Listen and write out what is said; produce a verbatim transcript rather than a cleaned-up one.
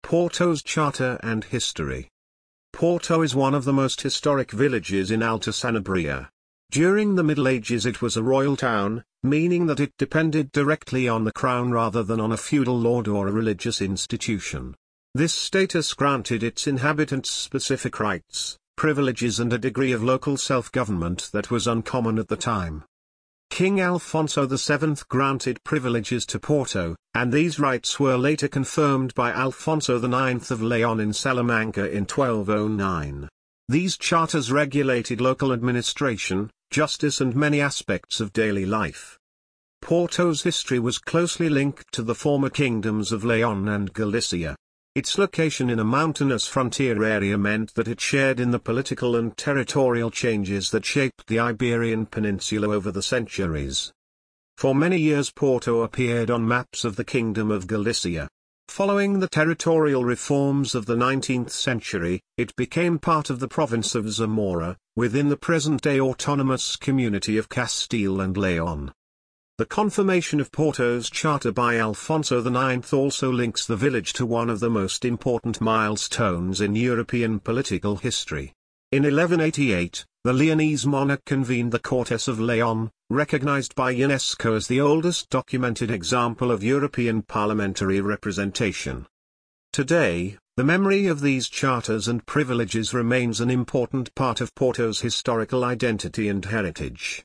Porto's charter and history. Porto is one of the most historic villages in Alta Sanabria. During the Middle Ages it was a royal town, meaning that it depended directly on the crown rather than on a feudal lord or a religious institution. This status granted its inhabitants specific rights, privileges and a degree of local self-government that was uncommon at the time. King Alfonso the seventh granted privileges to Porto, and these rights were later confirmed by Alfonso the ninth of Leon in Salamanca in twelve oh nine. These charters regulated local administration, justice and many aspects of daily life. Porto's history was closely linked to the former kingdoms of Leon and Galicia. Its location in a mountainous frontier area meant that it shared in the political and territorial changes that shaped the Iberian Peninsula over the centuries. For many years Porto appeared on maps of the Kingdom of Galicia. Following the territorial reforms of the nineteenth century, it became part of the province of Zamora, within the present-day autonomous community of Castile and Leon. The confirmation of Porto's charter by Alfonso the ninth also links the village to one of the most important milestones in European political history. In eleven eighty-eight, the Leonese monarch convened the Cortes of Leon, recognized by UNESCO as the oldest documented example of European parliamentary representation. Today, the memory of these charters and privileges remains an important part of Porto's historical identity and heritage.